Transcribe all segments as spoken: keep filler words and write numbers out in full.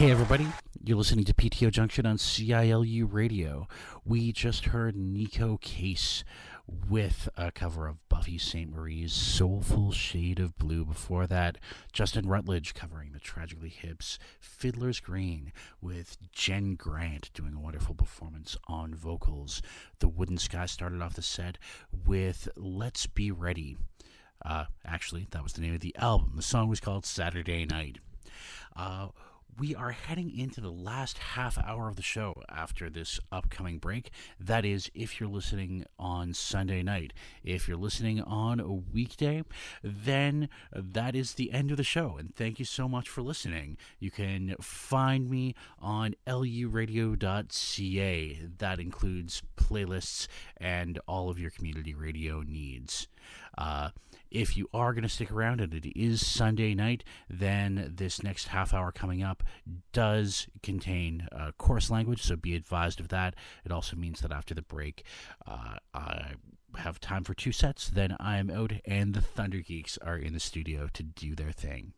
Hey everybody, you're listening to P T O Junction on C I L U Radio. We just heard Neko Case with a cover of Buffy Sainte Marie's Soulful Shade of Blue. Before that, Justin Rutledge covering the Tragically Hip's Fiddler's Green with Jen Grant doing a wonderful performance on vocals. The Wooden Sky started off the set with Let's Be Ready. Uh, actually, that was the name of the album. The song was called Saturday Night. Uh... We are heading into the last half hour of the show after this upcoming break. That is, if you're listening on Sunday night. If you're listening on a weekday, then that is the end of the show. And thank you so much for listening. You can find me on L U radio dot C A. That includes playlists and all of your community radio needs. Uh, if you are going to stick around and it is Sunday night, then this next half hour coming up does contain uh, coarse language, so be advised of that. It also means that after the break, uh, I have time for two sets, then I am out, and the Thunder Geeks are in the studio to do their thing.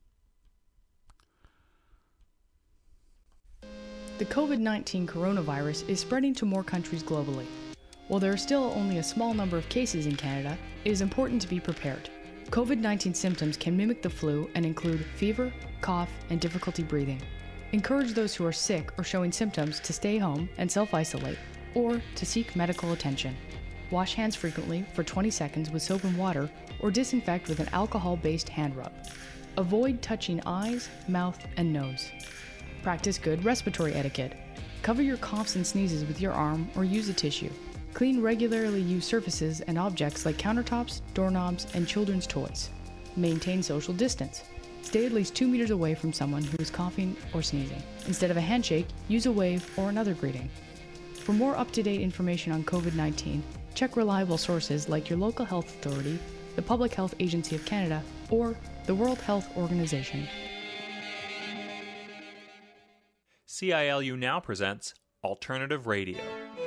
The covid nineteen coronavirus is spreading to more countries globally. While there are still only a small number of cases in Canada, it is important to be prepared. covid nineteen symptoms can mimic the flu and include fever, cough, and difficulty breathing. Encourage those who are sick or showing symptoms to stay home and self-isolate, or to seek medical attention. Wash hands frequently for twenty seconds with soap and water, or disinfect with an alcohol-based hand rub. Avoid touching eyes, mouth, and nose. Practice good respiratory etiquette. Cover your coughs and sneezes with your arm or use a tissue. Clean regularly used surfaces and objects like countertops, doorknobs, and children's toys. Maintain social distance. Stay at least two meters away from someone who is coughing or sneezing. Instead of a handshake, use a wave or another greeting. For more up-to-date information on covid nineteen, check reliable sources like your local health authority, the Public Health Agency of Canada, or the World Health Organization. C I L U now presents Alternative Radio.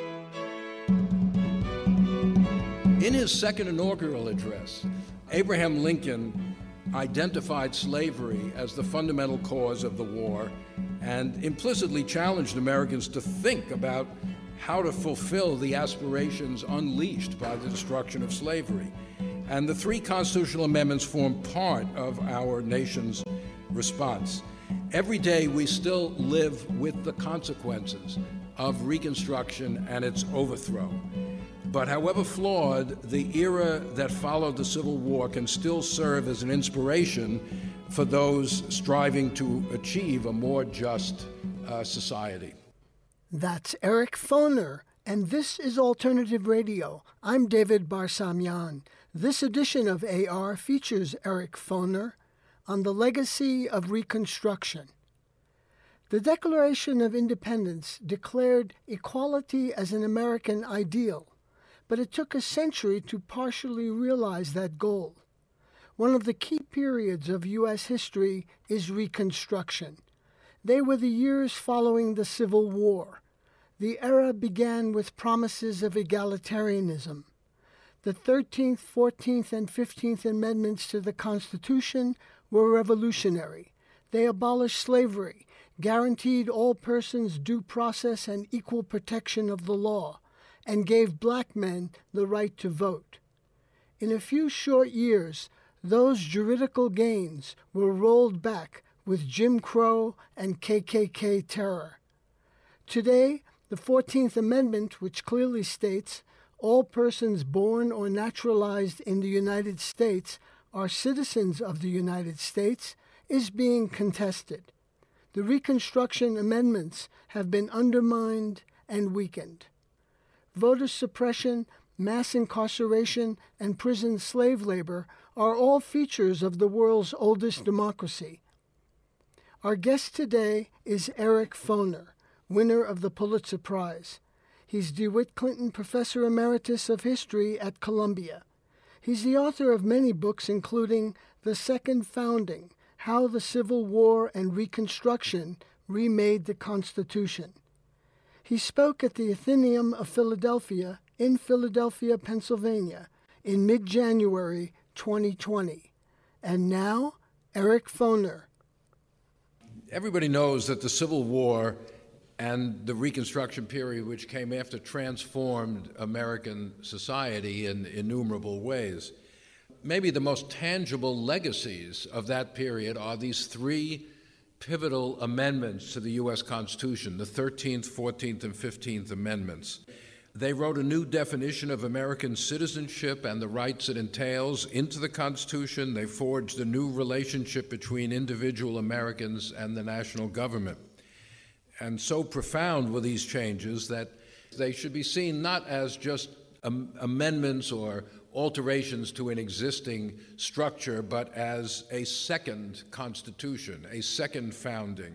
In his second inaugural address, Abraham Lincoln identified slavery as the fundamental cause of the war and implicitly challenged Americans to think about how to fulfill the aspirations unleashed by the destruction of slavery. And the three constitutional amendments form part of our nation's response. Every day we still live with the consequences of Reconstruction and its overthrow. But however flawed, the era that followed the Civil War can still serve as an inspiration for those striving to achieve a more just uh, society. That's Eric Foner, and this is Alternative Radio. I'm David Barsamian. This edition of A R features Eric Foner on the legacy of Reconstruction. The Declaration of Independence declared equality as an American ideal, but it took a century to partially realize that goal. One of the key periods of U S history is Reconstruction. They were the years following the Civil War. The era began with promises of egalitarianism. The thirteenth, fourteenth, and fifteenth Amendments to the Constitution were revolutionary. They abolished slavery, guaranteed all persons due process and equal protection of the law, and gave black men the right to vote. In a few short years, those juridical gains were rolled back with Jim Crow and K K K terror. Today, the fourteenth Amendment, which clearly states all persons born or naturalized in the United States are citizens of the United States, is being contested. The Reconstruction Amendments have been undermined and weakened. Voter suppression, mass incarceration, and prison slave labor are all features of the world's oldest democracy. Our guest today is Eric Foner, winner of the Pulitzer Prize. He's DeWitt Clinton Professor Emeritus of History at Columbia. He's the author of many books, including The Second Founding, How the Civil War and Reconstruction Remade the Constitution. He spoke at the Athenaeum of Philadelphia in Philadelphia, Pennsylvania, in mid-January twenty twenty. And now, Eric Foner. everybody knows that the Civil War and the Reconstruction period, which came after, transformed American society in innumerable ways. Maybe the most tangible legacies of that period are these three pivotal amendments to the U S Constitution, the thirteenth, fourteenth, and fifteenth Amendments. They wrote a new definition of American citizenship and the rights it entails into the Constitution. They forged a new relationship between individual Americans and the national government. And so profound were these changes that they should be seen not as just am- amendments or alterations to an existing structure, but as a second constitution, a second founding.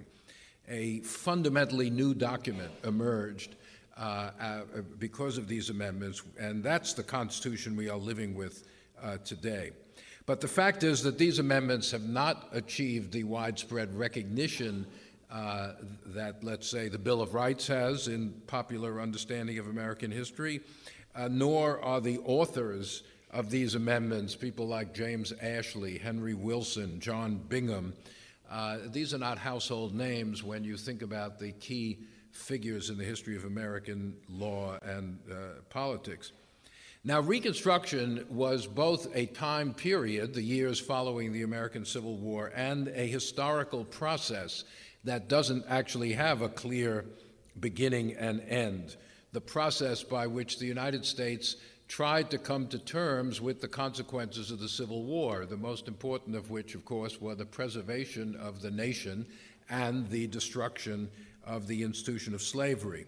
A fundamentally new document emerged uh, uh, because of these amendments, and that's the Constitution we are living with uh, today. But the fact is that these amendments have not achieved the widespread recognition uh, that, let's say, the Bill of Rights has in popular understanding of American history, uh, nor are the authors of these amendments, people like James Ashley, Henry Wilson, John Bingham. Uh, these are not household names when you think about the key figures in the history of American law and uh, politics. Now, Reconstruction was both a time period, the years following the American Civil War, and a historical process that doesn't actually have a clear beginning and end. The process by which the United States tried to come to terms with the consequences of the Civil War, the most important of which, of course, were the preservation of the nation and the destruction of the institution of slavery.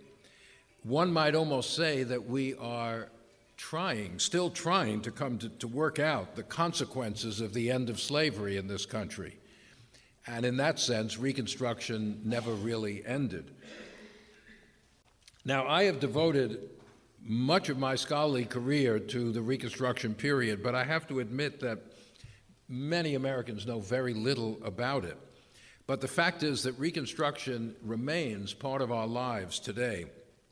One might almost say that we are trying, still trying to come to, to work out the consequences of the end of slavery in this country. And in that sense, Reconstruction never really ended. Now, I have devoted much of my scholarly career to the Reconstruction period, but I have to admit that many Americans know very little about it. But the fact is that Reconstruction remains part of our lives today.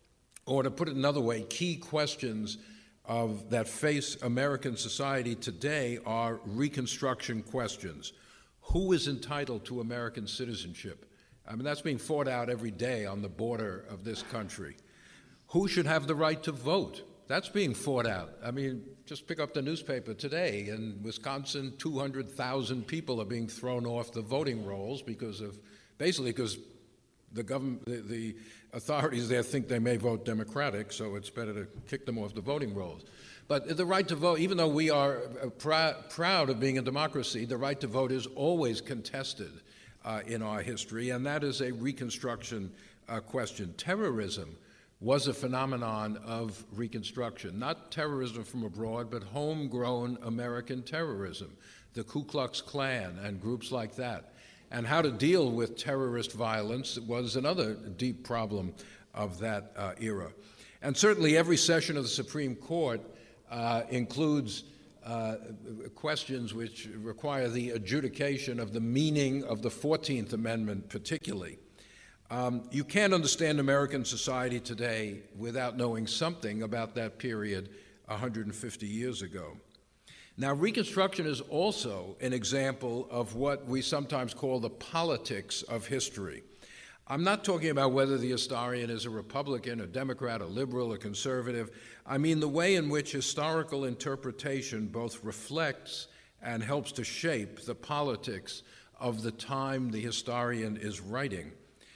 Or to put it another way, key questions of that face American society today are Reconstruction questions. Who is entitled to American citizenship? I mean, that's being fought out every day on the border of this country. Who should have the right to vote? That's being fought out. I mean, just pick up the newspaper today. In Wisconsin, two hundred thousand people are being thrown off the voting rolls because of, basically because the government, the, the authorities there think they may vote Democratic, so it's better to kick them off the voting rolls. But the right to vote, even though we are pr- proud of being a democracy, the right to vote is always contested uh, in our history, and that is a Reconstruction uh, question. Terrorism was a phenomenon of Reconstruction, not terrorism from abroad, but homegrown American terrorism, the Ku Klux Klan and groups like that. And how to deal with terrorist violence was another deep problem of that uh, era. And certainly every session of the Supreme Court uh, includes uh, questions which require the adjudication of the meaning of the fourteenth Amendment particularly. Um, you can't understand American society today without knowing something about that period one hundred fifty years ago. Now, Reconstruction is also an example of what we sometimes call the politics of history. I'm not talking about whether the historian is a Republican, a Democrat, a liberal, a conservative. I mean the way in which historical interpretation both reflects and helps to shape the politics of the time the historian is writing.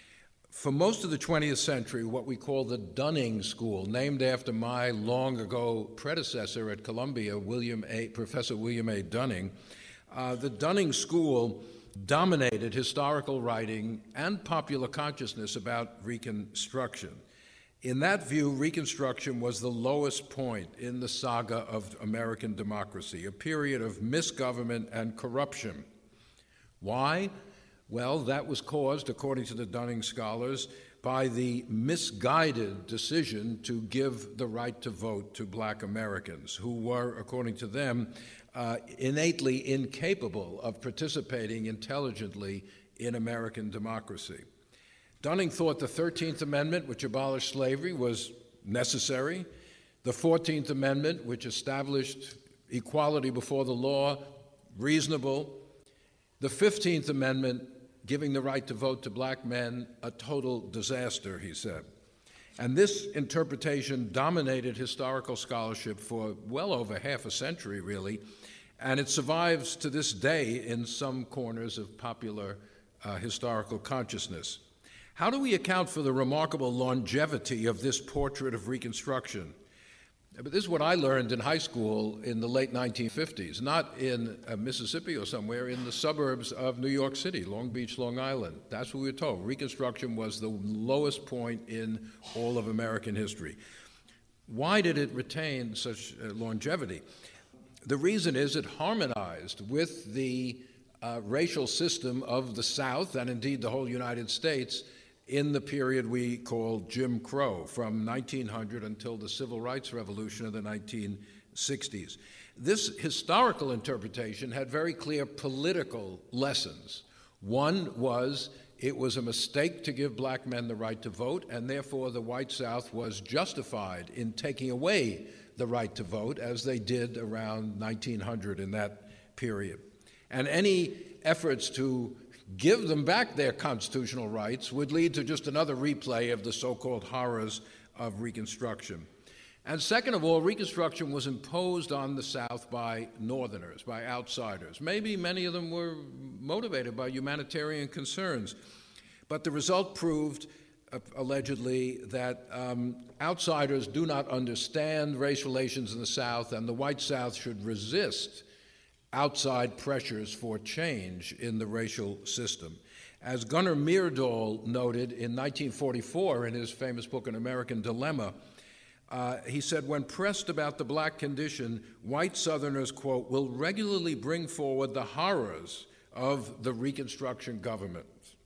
For most of the twentieth century, what we call the Dunning School, named after my long-ago predecessor at Columbia, William A., Professor William A. Dunning, uh, the Dunning School dominated historical writing and popular consciousness about Reconstruction. In that view, Reconstruction was the lowest point in the saga of American democracy, a period of misgovernment and corruption. Why? Well, that was caused, according to the Dunning scholars, by the misguided decision to give the right to vote to black Americans, who were, according to them, uh, innately incapable of participating intelligently in American democracy. Dunning thought the thirteenth Amendment, which abolished slavery, was necessary. The fourteenth Amendment, which established equality before the law, reasonable. The fifteenth Amendment giving the right to vote to black men a total disaster, he said. And this interpretation dominated historical scholarship for well over half a century, really, and it survives to this day in some corners of popular uh, historical consciousness. How do we account for the remarkable longevity of this portrait of Reconstruction? But this is what I learned in high school in the late nineteen fifties, not in uh, Mississippi or somewhere, in the suburbs of New York City, Long Beach, Long Island. That's what we were told. Reconstruction was the lowest point in all of American history. Why did it retain such uh, longevity? The reason is it harmonized with the uh, racial system of the South, and indeed the whole United States, in the period we call Jim Crow, from nineteen hundred until the Civil Rights Revolution of the nineteen sixties. This historical interpretation had very clear political lessons. One was it was a mistake to give black men the right to vote, and therefore the white South was justified in taking away the right to vote, as they did around nineteen hundred in that period. And any efforts to give them back their constitutional rights would lead to just another replay of the so-called horrors of Reconstruction. And second of all, Reconstruction was imposed on the South by Northerners, by outsiders. Maybe many of them were motivated by humanitarian concerns, but the result proved, uh, allegedly, that um, outsiders do not understand race relations in the South, and the white South should resist outside pressures for change in the racial system. As Gunnar Myrdal noted in nineteen forty-four in his famous book, An American Dilemma, uh, he said, when pressed about the black condition, white Southerners, quote, will regularly bring forward the horrors of the Reconstruction government.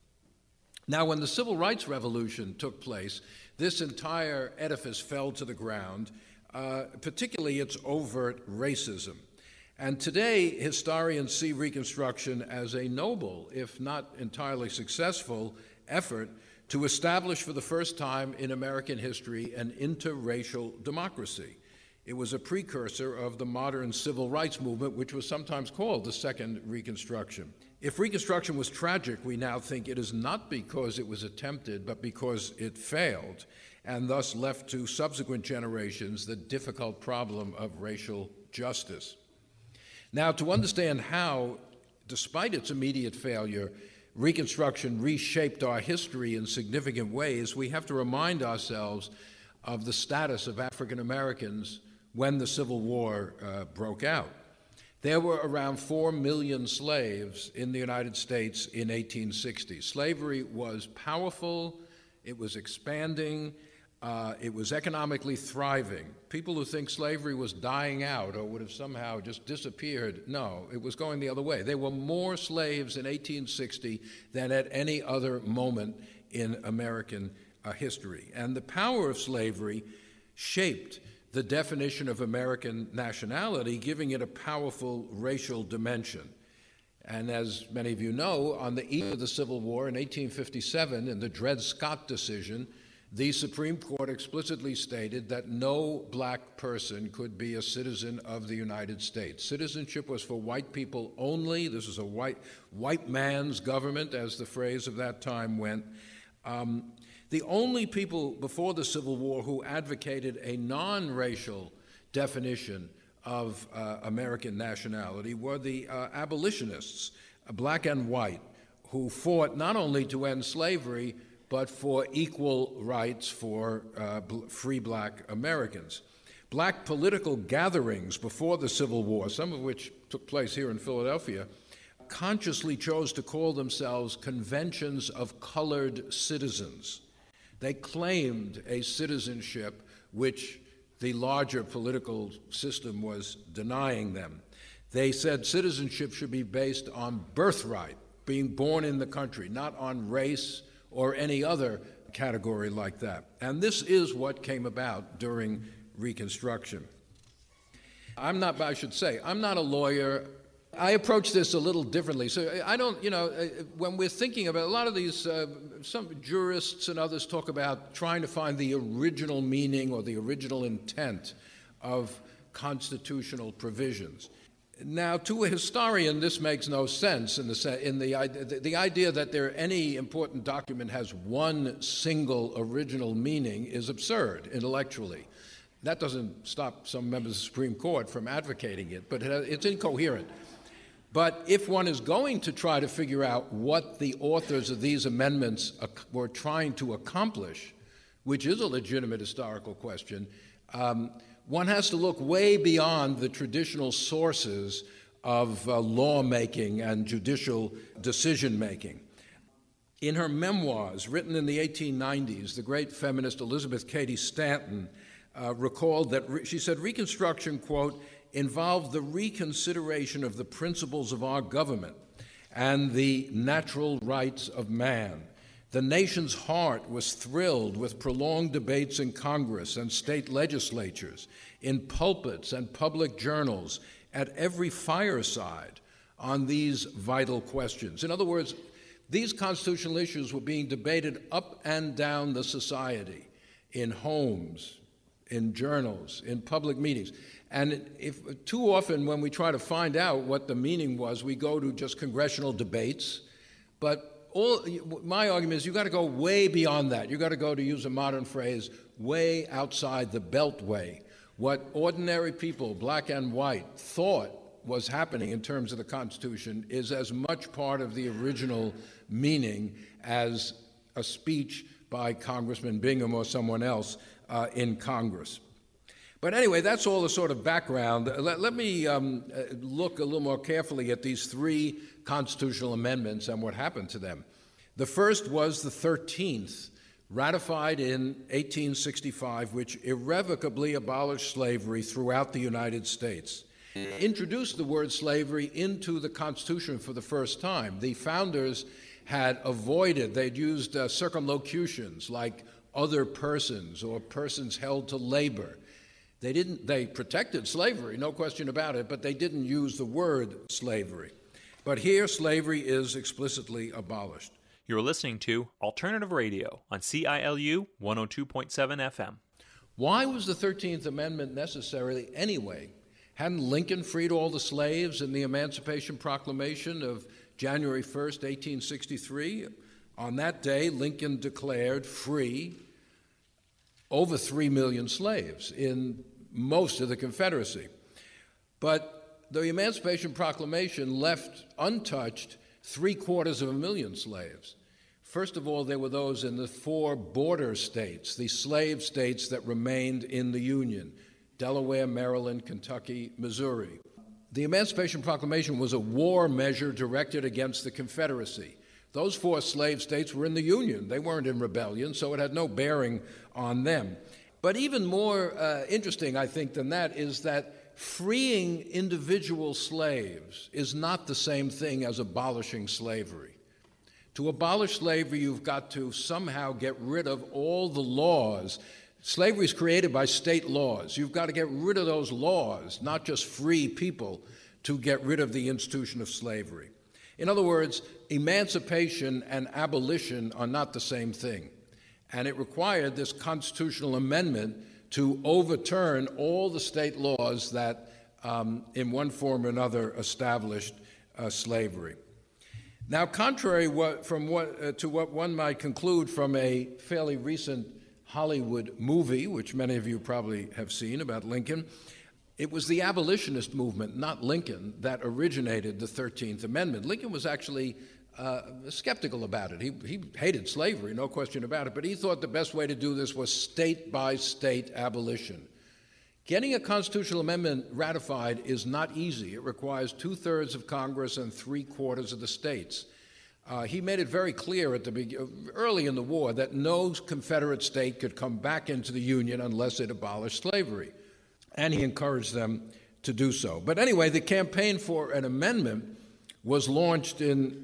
Now, when the Civil Rights Revolution took place, this entire edifice fell to the ground, uh, particularly its overt racism. And today, historians see Reconstruction as a noble, if not entirely successful, effort to establish for the first time in American history an interracial democracy. It was a precursor of the modern civil rights movement, which was sometimes called the Second Reconstruction. If Reconstruction was tragic, we now think it is not because it was attempted, but because it failed, and thus left to subsequent generations the difficult problem of racial justice. Now, to understand how, despite its immediate failure, Reconstruction reshaped our history in significant ways, we have to remind ourselves of the status of African Americans when the Civil War uh, broke out. There were around four million slaves in the United States in eighteen sixty. Slavery was powerful, it was expanding, Uh, it was economically thriving. People who think slavery was dying out or would have somehow just disappeared, no, it was going the other way. There were more slaves in eighteen sixty than at any other moment in American uh, history. And the power of slavery shaped the definition of American nationality, giving it a powerful racial dimension. And as many of you know, on the eve of the Civil War in eighteen fifty-seven, in the Dred Scott decision, the Supreme Court explicitly stated that no black person could be a citizen of the United States. Citizenship was for white people only. This was a white, white man's government, as the phrase of that time went. Um, the only people before the Civil War who advocated a non-racial definition of uh, American nationality were the uh, abolitionists, uh, black and white, who fought not only to end slavery, but for equal rights for uh, bl- free black Americans. Black political gatherings before the Civil War, some of which took place here in Philadelphia, consciously chose to call themselves conventions of colored citizens. They claimed a citizenship which the larger political system was denying them. They said citizenship should be based on birthright, being born in the country, not on race or any other category like that. And this is what came about during Reconstruction. I'm not, I should say, I'm not a lawyer. I approach this a little differently. So I don't, you know, when we're thinking about a lot of these, uh, some jurists and others talk about trying to find the original meaning or the original intent of constitutional provisions. Now, to a historian, this makes no sense in the, in the, the, the idea that there any important document has one single original meaning is absurd intellectually. That doesn't stop some members of the Supreme Court from advocating it, but it's incoherent. But if one is going to try to figure out what the authors of these amendments were trying to accomplish, which is a legitimate historical question, um, one has to look way beyond the traditional sources of uh, lawmaking and judicial decision-making. In her memoirs, written in the eighteen nineties, the great feminist Elizabeth Cady Stanton uh, recalled that, re- she said, Reconstruction, quote, involved the reconsideration of the principles of our government and the natural rights of man. The nation's heart was thrilled with prolonged debates in Congress and state legislatures, in pulpits and public journals, at every fireside on these vital questions. In other words, these constitutional issues were being debated up and down the society, in homes, in journals, in public meetings. And if too often when we try to find out what the meaning was, we go to just congressional debates. But all, my argument is you've got to go way beyond that. You've got to go, to use a modern phrase, way outside the beltway. What ordinary people, black and white, thought was happening in terms of the Constitution is as much part of the original meaning as a speech by Congressman Bingham or someone else uh, in Congress. But anyway, that's all the sort of background. Let, let me um, look a little more carefully at these three constitutional amendments and what happened to them. The first was the thirteenth, ratified in eighteen sixty-five, which irrevocably abolished slavery throughout the United States. It introduced the word slavery into the Constitution for the first time. The founders had avoided, they'd used uh, circumlocutions like other persons or persons held to labor. They didn't, they protected slavery, no question about it, but they didn't use the word slavery. But here, slavery is explicitly abolished. You're listening to Alternative Radio on C I L U one oh two point seven F M. Why was the thirteenth Amendment necessary anyway? Hadn't Lincoln freed all the slaves in the Emancipation Proclamation of January first, eighteen sixty-three? On that day, Lincoln declared free over three million slaves in most of the Confederacy. But the Emancipation Proclamation left untouched three-quarters of a million slaves. First of all, there were those in the four border states, the slave states that remained in the Union: Delaware, Maryland, Kentucky, Missouri. The Emancipation Proclamation was a war measure directed against the Confederacy. Those four slave states were in the Union. They weren't in rebellion, so it had no bearing on them. But even more uh, interesting, I think, than that is that freeing individual slaves is not the same thing as abolishing slavery. To abolish slavery, you've got to somehow get rid of all the laws. Slavery is created by state laws. You've got to get rid of those laws, not just free people, to get rid of the institution of slavery. In other words, emancipation and abolition are not the same thing. And it required this constitutional amendment to overturn all the state laws that, um, in one form or another, established uh, slavery. Now, contrary what, from what, uh, to what one might conclude from a fairly recent Hollywood movie, which many of you probably have seen, about Lincoln, it was the abolitionist movement, not Lincoln, that originated the thirteenth Amendment. Lincoln was actually uh, skeptical about it. He, he hated slavery, no question about it, but he thought the best way to do this was state-by-state abolition. Getting a constitutional amendment ratified is not easy. It requires two-thirds of Congress and three-quarters of the states. Uh, he made it very clear at the be- early in the war that no Confederate state could come back into the Union unless it abolished slavery. And he encouraged them to do so. But anyway, the campaign for an amendment was launched in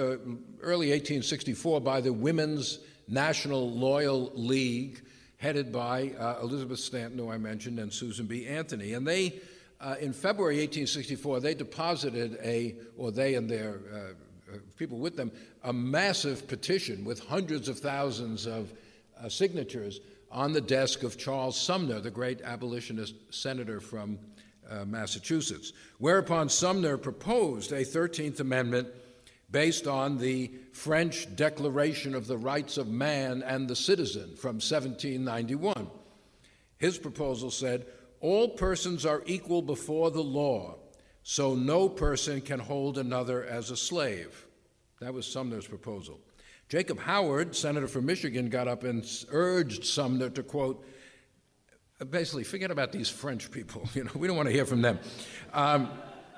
early eighteen sixty-four by the Women's National Loyal League, headed by uh, Elizabeth Stanton, who I mentioned, and Susan B. Anthony. And they, uh, in February eighteen sixty-four, they deposited a, or they and their uh, people with them, a massive petition with hundreds of thousands of uh, signatures on the desk of Charles Sumner, the great abolitionist senator from uh, Massachusetts. Whereupon Sumner proposed a thirteenth Amendment based on the French Declaration of the Rights of Man and the Citizen from seventeen ninety-one. His proposal said, "All persons are equal before the law, so no person can hold another as a slave." That was Sumner's proposal. Jacob Howard, senator from Michigan, got up and urged Sumner to, quote, basically, forget about these French people. You know, we don't want to hear from them. Um,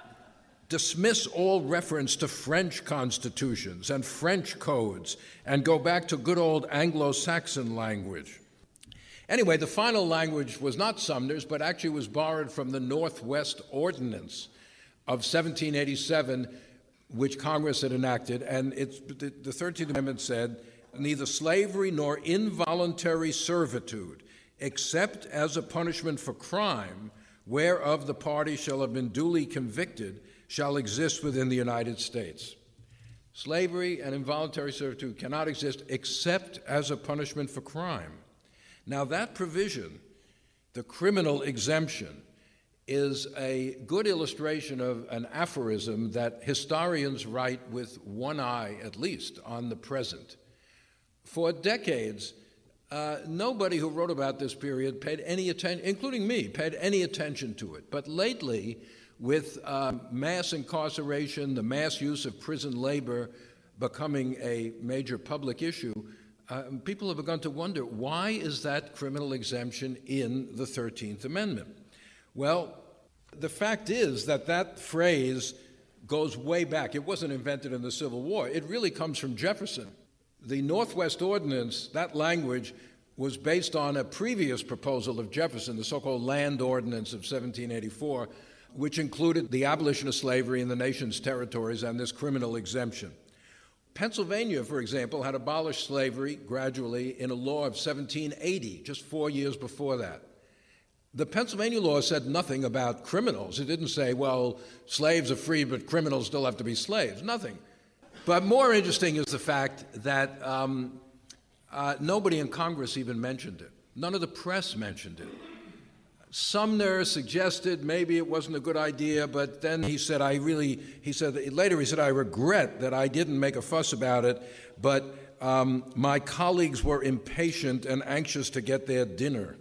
dismiss all reference to French constitutions and French codes and go back to good old Anglo-Saxon language. Anyway, the final language was not Sumner's, but actually was borrowed from the Northwest Ordinance of seventeen eighty-seven, which Congress had enacted, and it's, the, the thirteenth Amendment said, "Neither slavery nor involuntary servitude, except as a punishment for crime, whereof the party shall have been duly convicted, shall exist within the United States." Slavery and involuntary servitude cannot exist except as a punishment for crime. Now, that provision, the criminal exemption, is a good illustration of an aphorism that historians write with one eye, at least, on the present. For decades, uh, nobody who wrote about this period paid any attention, including me, paid any attention to it. But lately, with uh, mass incarceration, the mass use of prison labor becoming a major public issue, uh, people have begun to wonder, why is that criminal exemption in the thirteenth Amendment? Well, the fact is that that phrase goes way back. It wasn't invented in the Civil War. It really comes from Jefferson. The Northwest Ordinance, that language, was based on a previous proposal of Jefferson, the so-called Land Ordinance of seventeen eighty-four, which included the abolition of slavery in the nation's territories and this criminal exemption. Pennsylvania, for example, had abolished slavery gradually in a law of seventeen eighty, just four years before that. The Pennsylvania law said nothing about criminals. It didn't say, well, slaves are free, but criminals still have to be slaves. Nothing. But more interesting is the fact that um, uh, nobody in Congress even mentioned it. None of the press mentioned it. Sumner suggested maybe it wasn't a good idea, but then he said, I really, he said, later he said, I regret that I didn't make a fuss about it, but um, my colleagues were impatient and anxious to get their dinner.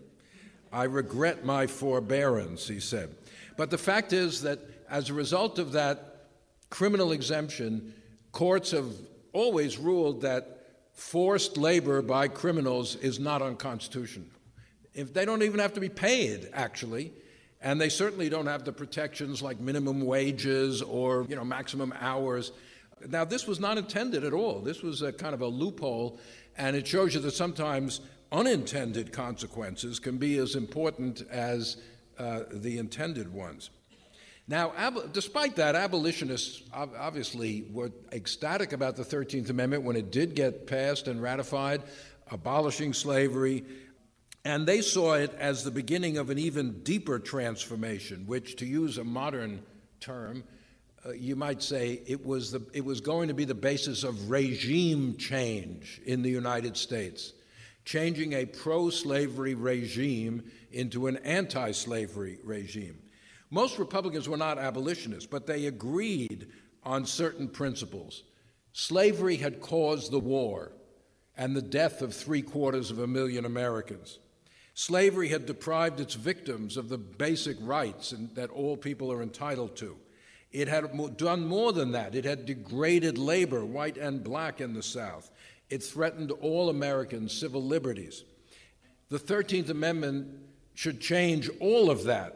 I regret my forbearance, he said. But the fact is that as a result of that criminal exemption, courts have always ruled that forced labor by criminals is not unconstitutional. If they don't even have to be paid, actually, and they certainly don't have the protections like minimum wages or, you know, maximum hours. Now, this was not intended at all. This was a kind of a loophole, and it shows you that sometimes unintended consequences can be as important as uh, the intended ones. Now, ab- despite that, abolitionists ob- obviously were ecstatic about the thirteenth Amendment when it did get passed and ratified, abolishing slavery, and they saw it as the beginning of an even deeper transformation, which, to use a modern term, uh, you might say it was, the, it was going to be the basis of regime change in the United States, changing a pro-slavery regime into an anti-slavery regime. Most Republicans were not abolitionists, but they agreed on certain principles. Slavery had caused the war and the death of three-quarters of a million Americans. Slavery had deprived its victims of the basic rights and that all people are entitled to. It had done more than that. It had degraded labor, white and black, in the South. It threatened all Americans' civil liberties. The thirteenth Amendment should change all of that,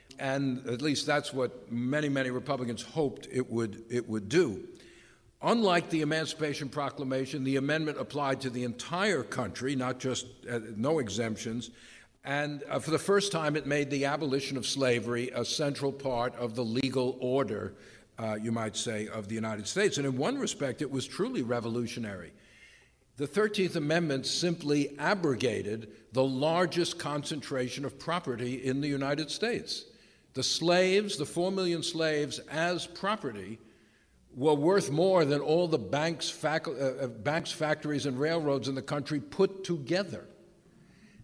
and at least that's what many, many Republicans hoped it would, it would do. Unlike the Emancipation Proclamation, the amendment applied to the entire country, not just uh, no exemptions, and uh, for the first time it made the abolition of slavery a central part of the legal order, uh, you might say, of the United States. And in one respect, it was truly revolutionary. The thirteenth Amendment simply abrogated the largest concentration of property in the United States. The slaves, the four million slaves as property, were worth more than all the banks, fac- uh, banks, factories, and railroads in the country put together.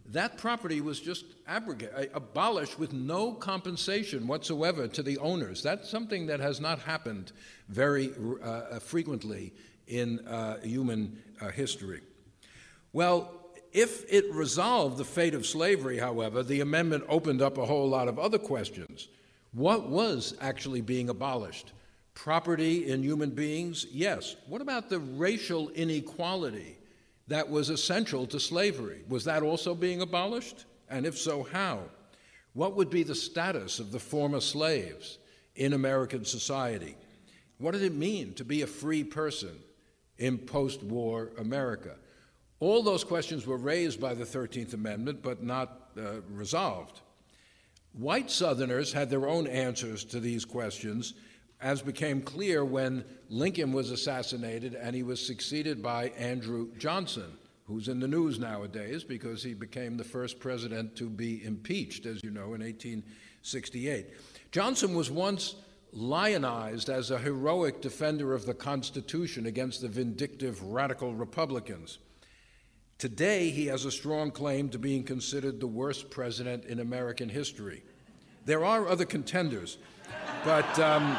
that property was just abrogated, abolished with no compensation whatsoever to the owners. That's something that has not happened very uh, frequently in uh, human uh, history. Well, if it resolved the fate of slavery, however, the amendment opened up a whole lot of other questions. What was actually being abolished? Property in human beings? Yes. What about the racial inequality that was essential to slavery? Was that also being abolished? And if so, how? What would be the status of the former slaves in American society? What did it mean to be a free person in post-war America? All those questions were raised by the thirteenth Amendment, but not uh, resolved. White Southerners had their own answers to these questions, as became clear when Lincoln was assassinated and he was succeeded by Andrew Johnson, who's in the news nowadays because he became the first president to be impeached, as you know, in eighteen sixty-eight. Johnson was once lionized as a heroic defender of the Constitution against the vindictive radical Republicans. Today, he has a strong claim to being considered the worst president in American history. There are other contenders, but um,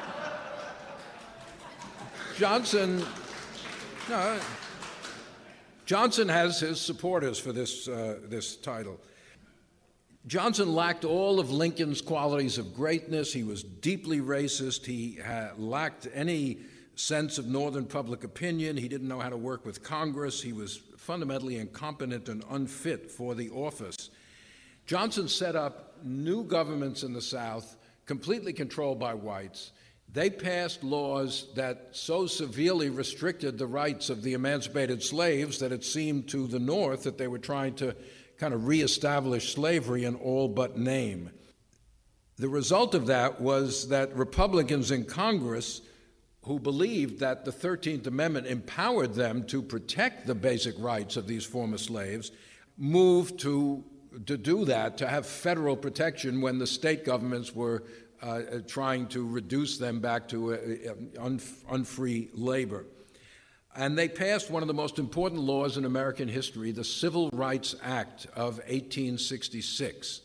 Johnson, no, Johnson has his supporters for this, uh, this title. Johnson lacked all of Lincoln's qualities of greatness. He was deeply racist. He had lacked any sense of Northern public opinion. He didn't know how to work with Congress. He was fundamentally incompetent and unfit for the office. Johnson set up new governments in the South, completely controlled by whites. They passed laws that so severely restricted the rights of the emancipated slaves that it seemed to the North that they were trying to kind of reestablish slavery in all but name. The result of that was that Republicans in Congress, who believed that the thirteenth Amendment empowered them to protect the basic rights of these former slaves, moved to, to do that, to have federal protection when the state governments were uh, trying to reduce them back to uh, un, unfree labor. And they passed one of the most important laws in American history, the Civil Rights Act of eighteen sixty-six.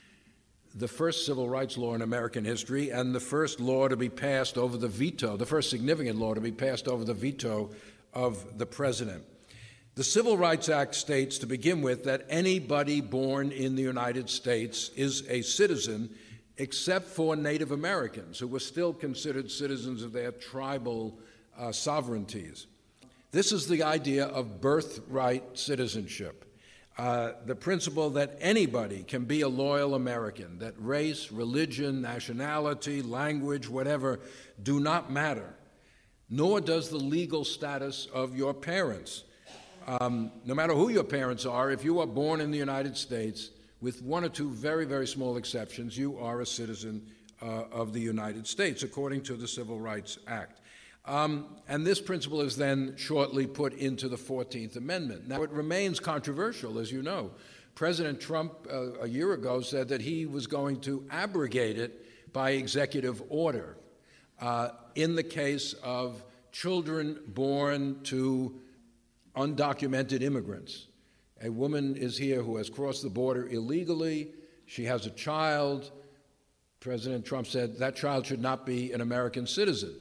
The first civil rights law in American history, and the first law to be passed over the veto, the first significant law to be passed over the veto of the president. The Civil Rights Act states, to begin with, that anybody born in the United States is a citizen, except for Native Americans, who were still considered citizens of their tribal uh, sovereignties. This is the idea of birthright citizenship. Uh, the principle that anybody can be a loyal American, that race, religion, nationality, language, whatever, do not matter, nor does the legal status of your parents. Um, no matter who your parents are, if you are born in the United States, with one or two very, very small exceptions, you are a citizen uh, of the United States, according to the Civil Rights Act. Um, and this principle is then shortly put into the fourteenth Amendment. Now, it remains controversial, as you know. President Trump, uh, a year ago, said that he was going to abrogate it by executive order uh, in the case of children born to undocumented immigrants. A woman is here who has crossed the border illegally. She has a child. President Trump said that child should not be an American citizen.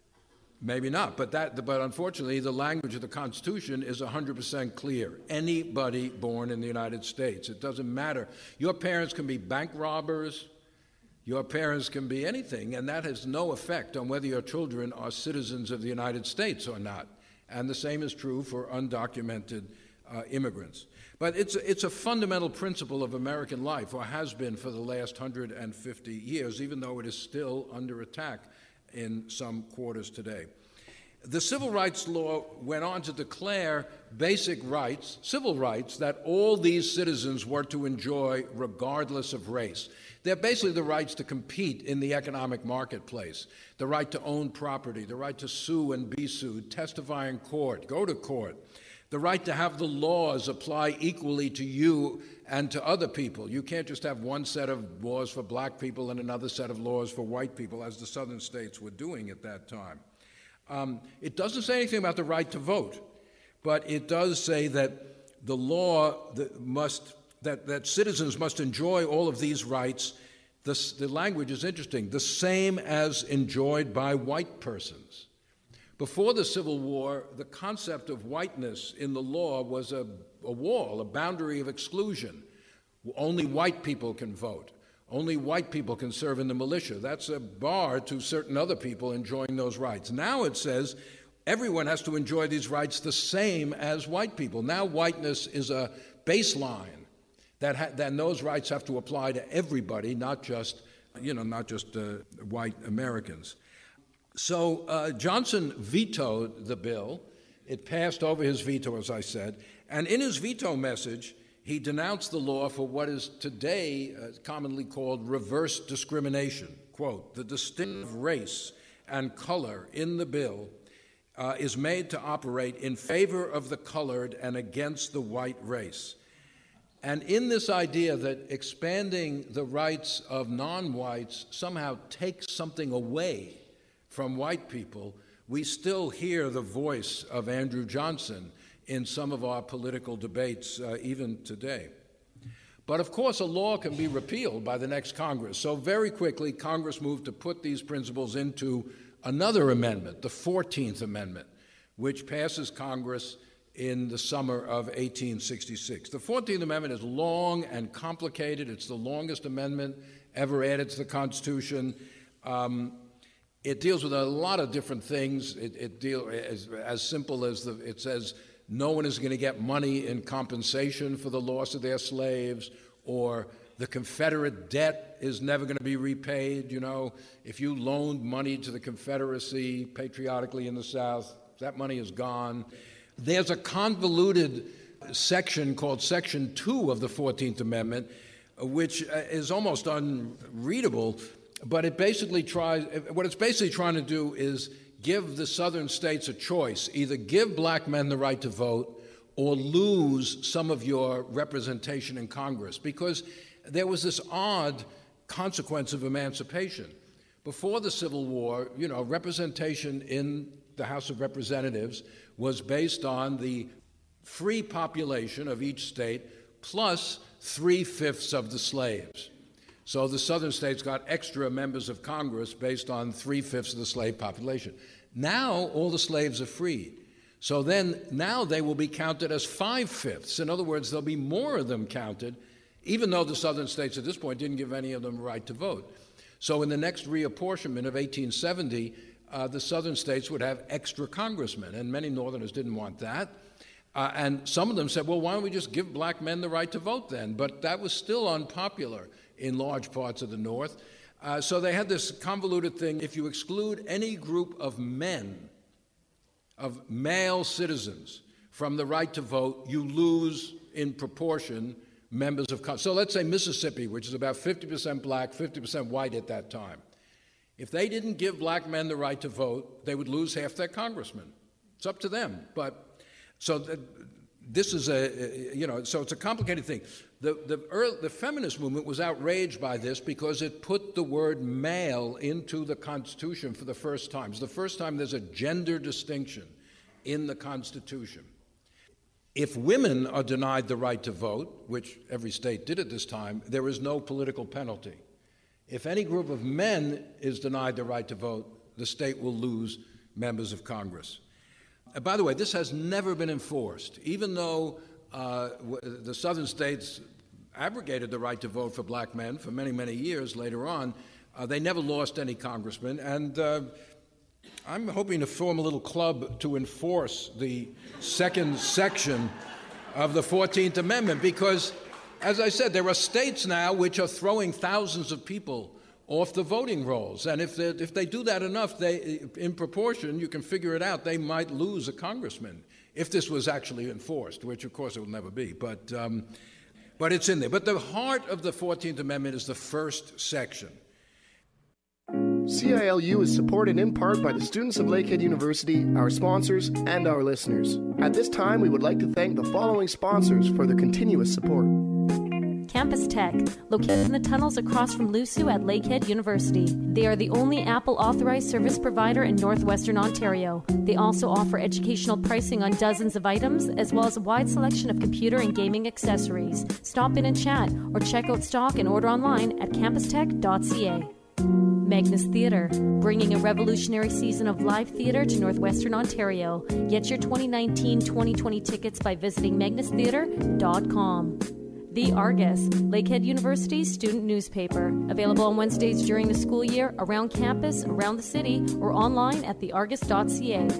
Maybe not, but that, but unfortunately, the language of the Constitution is one hundred percent clear. Anybody born in the United States. It doesn't matter. Your parents can be bank robbers. Your parents can be anything, and that has no effect on whether your children are citizens of the United States or not. And the same is true for undocumented uh, immigrants. But it's, it's a fundamental principle of American life, or has been for the last one hundred fifty years, even though it is still under attack in some quarters today. The Civil Rights Law went on to declare basic rights, civil rights, that all these citizens were to enjoy regardless of race. They're basically the rights to compete in the economic marketplace, the right to own property, the right to sue and be sued, testify in court, go to court, the right to have the laws apply equally to you and to other people. You can't just have one set of laws for black people and another set of laws for white people, as the southern states were doing at that time. Um, it doesn't say anything about the right to vote, but it does say that the law that must that, that citizens must enjoy all of these rights. The, the language is interesting, the same as enjoyed by white persons. Before the Civil War, the concept of whiteness in the law was a, a wall, a boundary of exclusion. Only white people can vote. Only white people can serve in the militia. That's a bar to certain other people enjoying those rights. Now it says everyone has to enjoy these rights the same as white people. Now whiteness is a baseline that ha- then those rights have to apply to everybody, not just, you know, not just uh, white Americans. So uh, Johnson vetoed the bill. It passed over his veto, as I said. And in his veto message, he denounced the law for what is today uh, commonly called reverse discrimination. Quote, the distinctive race and color in the bill uh, is made to operate in favor of the colored and against the white race. And in this idea that expanding the rights of non-whites somehow takes something away from white people, we still hear the voice of Andrew Johnson in some of our political debates, uh, even today. But of course, a law can be repealed by the next Congress. So very quickly, Congress moved to put these principles into another amendment, the fourteenth Amendment, which passes Congress in the summer of eighteen sixty-six. The fourteenth Amendment is long and complicated. It's the longest amendment ever added to the Constitution. Um, It deals with a lot of different things. It, it deals as, as simple as the, it says no one is going to get money in compensation for the loss of their slaves, or the Confederate debt is never going to be repaid. You know, if you loaned money to the Confederacy patriotically in the South, that money is gone. There's a convoluted section called Section two of the fourteenth Amendment, which is almost unreadable. But it basically tries, what it's basically trying to do is give the southern states a choice. Either give black men the right to vote or lose some of your representation in Congress. Because there was this odd consequence of emancipation. Before the Civil War, you know, representation in the House of Representatives was based on the free population of each state plus three-fifths of the slaves. So the southern states got extra members of Congress based on three-fifths of the slave population. Now all the slaves are freed. So then now they will be counted as five-fifths. In other words, there'll be more of them counted, even though the southern states at this point didn't give any of them a right to vote. So in the next reapportionment of eighteen seventy, uh, the southern states would have extra congressmen, and many northerners didn't want that. Uh, and some of them said, well, why don't we just give black men the right to vote then? But that was still unpopular in large parts of the North. Uh, so they had this convoluted thing. If you exclude any group of men, of male citizens, from the right to vote, you lose in proportion members of Congress. So let's say Mississippi, which is about fifty percent black, fifty percent white at that time. If they didn't give black men the right to vote, they would lose half their congressmen. It's up to them. But so th- this is a, you know, so it's a complicated thing. The, the, early, the feminist movement was outraged by this because it put the word male into the Constitution for the first time. It's the first time there's a gender distinction in the Constitution. If women are denied the right to vote, which every state did at this time, there is no political penalty. If any group of men is denied the right to vote, the state will lose members of Congress. Uh, by the way, this has never been enforced, even though uh, w- the southern states abrogated the right to vote for black men for many, many years later on. Uh, they never lost any congressmen, and uh, I'm hoping to form a little club to enforce the second section of the fourteenth Amendment, because, as I said, there are states now which are throwing thousands of people off the voting rolls. And if they, if they do that enough, they, in proportion, you can figure it out, they might lose a congressman if this was actually enforced, which, of course, it will never be. But, um, but it's in there. But the heart of the fourteenth Amendment is the first section. C I L U is supported in part by the students of Lakehead University, our sponsors, and our listeners. At this time, we would like to thank the following sponsors for their continuous support. Campus Tech, located in the tunnels across from Lusu at Lakehead University. They are the only Apple-authorized service provider in northwestern Ontario. They also offer educational pricing on dozens of items, as well as a wide selection of computer and gaming accessories. Stop in and chat, or check out stock and order online at campus tech dot c a. Magnus Theatre, bringing a revolutionary season of live theatre to northwestern Ontario. Get your twenty nineteen twenty twenty tickets by visiting magnus theatre dot com. The Argus, Lakehead University's student newspaper. Available on Wednesdays during the school year, around campus, around the city, or online at the argus dot c a.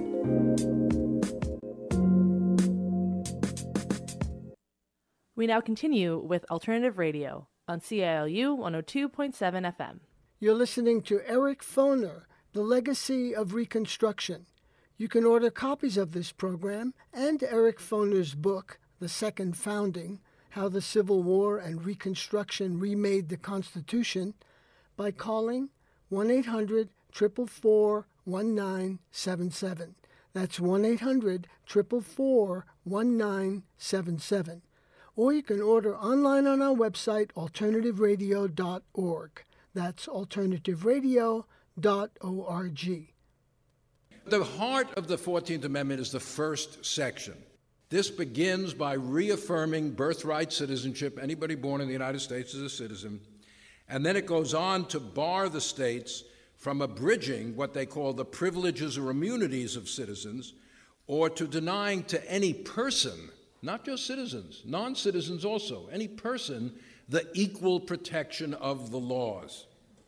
We now continue with Alternative Radio on C I L U one oh two point seven F M. You're listening to Eric Foner, The Legacy of Reconstruction. You can order copies of this program and Eric Foner's book, The Second Founding, How the Civil War and Reconstruction Remade the Constitution, by calling one eight hundred, four four four, one nine seven seven. That's one eight hundred, four four four, one nine seven seven. Or you can order online on our website, alternative radio dot org. That's alternative radio dot org. The heart of the fourteenth Amendment is the first section. This begins by reaffirming birthright citizenship. Anybody born in the United States is a citizen. And then it goes on to bar the states from abridging what they call the privileges or immunities of citizens, or to denying to any person, not just citizens, non-citizens also, any person, the equal protection of the laws.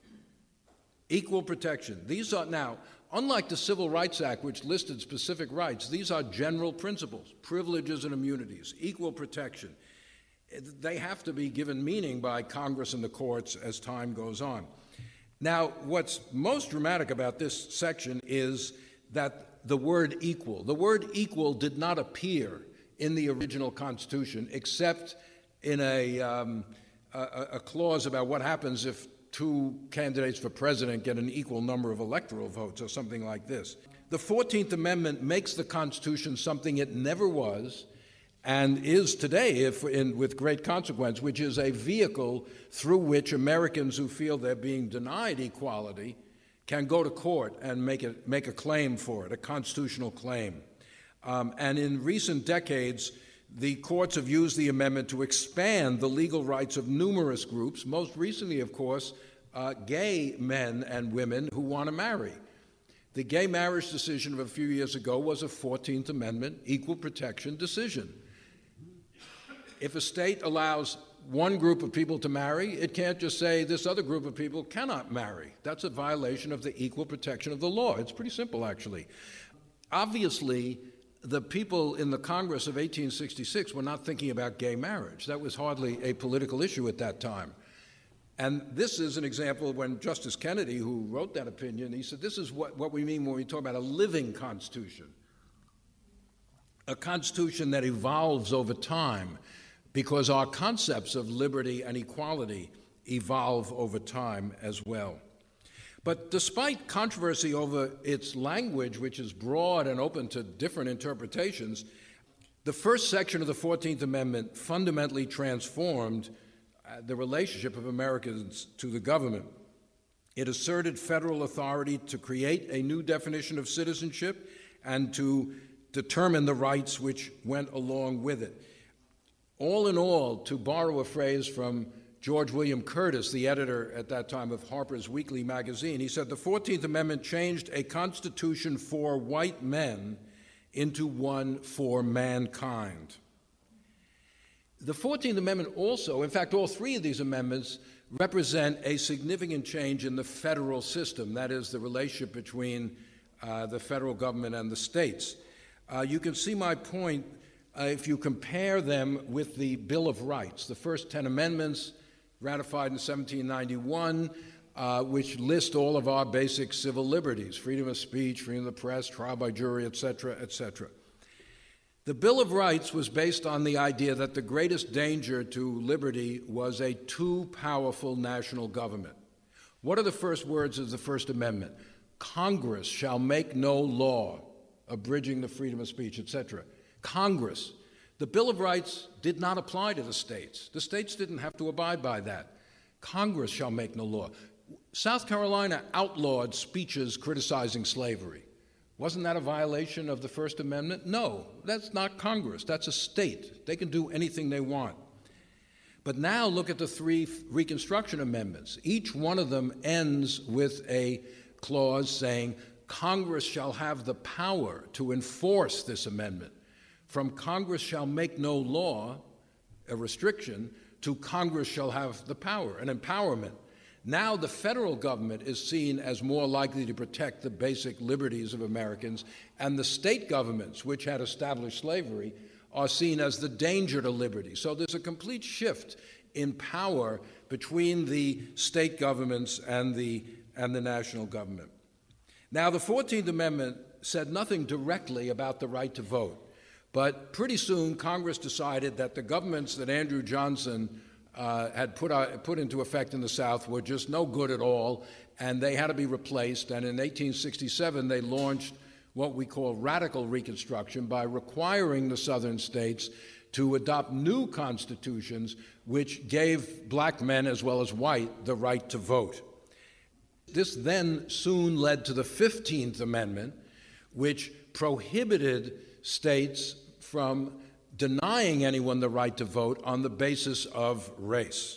Equal protection. These are now, unlike the Civil Rights Act, which listed specific rights, these are general principles, privileges and immunities, equal protection. They have to be given meaning by Congress and the courts as time goes on. Now, what's most dramatic about this section is that the word equal, the word equal did not appear in the original Constitution except in a, um, a, a clause about what happens if two candidates for president get an equal number of electoral votes or something like this. The fourteenth Amendment makes the Constitution something it never was and is today, if in, with great consequence, which is a vehicle through which Americans who feel they're being denied equality can go to court and make, it, make a claim for it, a constitutional claim. Um, and in recent decades, the courts have used the amendment to expand the legal rights of numerous groups, most recently, of course, uh, gay men and women who want to marry. The gay marriage decision of a few years ago was a fourteenth Amendment equal protection decision. If a state allows one group of people to marry, it can't just say this other group of people cannot marry. That's a violation of the equal protection of the law. It's pretty simple, actually. Obviously, the people in the Congress of eighteen sixty-six were not thinking about gay marriage. That was hardly a political issue at that time. And this is an example when Justice Kennedy, who wrote that opinion, he said, this is what, what we mean when we talk about a living constitution, a constitution that evolves over time, because our concepts of liberty and equality evolve over time as well. But despite controversy over its language, which is broad and open to different interpretations, the first section of the fourteenth Amendment fundamentally transformed uh, the relationship of Americans to the government. It asserted federal authority to create a new definition of citizenship and to determine the rights which went along with it. All in all, to borrow a phrase from George William Curtis, the editor at that time of Harper's Weekly magazine, he said, the fourteenth Amendment changed a constitution for white men into one for mankind. The fourteenth Amendment also, in fact, all three of these amendments represent a significant change in the federal system, that is, the relationship between uh, the federal government and the states. Uh, you can see my point uh, if you compare them with the Bill of Rights, the first ten amendments ratified in seventeen ninety-one, uh, which list all of our basic civil liberties, freedom of speech, freedom of the press, trial by jury, et cetera, et cetera. The Bill of Rights was based on the idea that the greatest danger to liberty was a too powerful national government. What are the first words of the First Amendment? Congress shall make no law abridging the freedom of speech, et cetera. Congress. The Bill of Rights did not apply to the states. The states didn't have to abide by that. Congress shall make no law. South Carolina outlawed speeches criticizing slavery. Wasn't that a violation of the First Amendment? No, that's not Congress. That's a state. They can do anything they want. But now look at the three Reconstruction Amendments. Each one of them ends with a clause saying Congress shall have the power to enforce this amendment. From Congress shall make no law, a restriction, to Congress shall have the power, an empowerment. Now the federal government is seen as more likely to protect the basic liberties of Americans, and the state governments, which had established slavery, are seen as the danger to liberty. So there's a complete shift in power between the state governments and the, and the national government. Now, the fourteenth Amendment said nothing directly about the right to vote, but pretty soon Congress decided that the governments that Andrew Johnson uh, had put, uh, put into effect in the South were just no good at all, and they had to be replaced. And in eighteen sixty-seven, they launched what we call radical Reconstruction by requiring the southern states to adopt new constitutions which gave black men as well as white the right to vote. This then soon led to the fifteenth Amendment, which prohibited states from denying anyone the right to vote on the basis of race,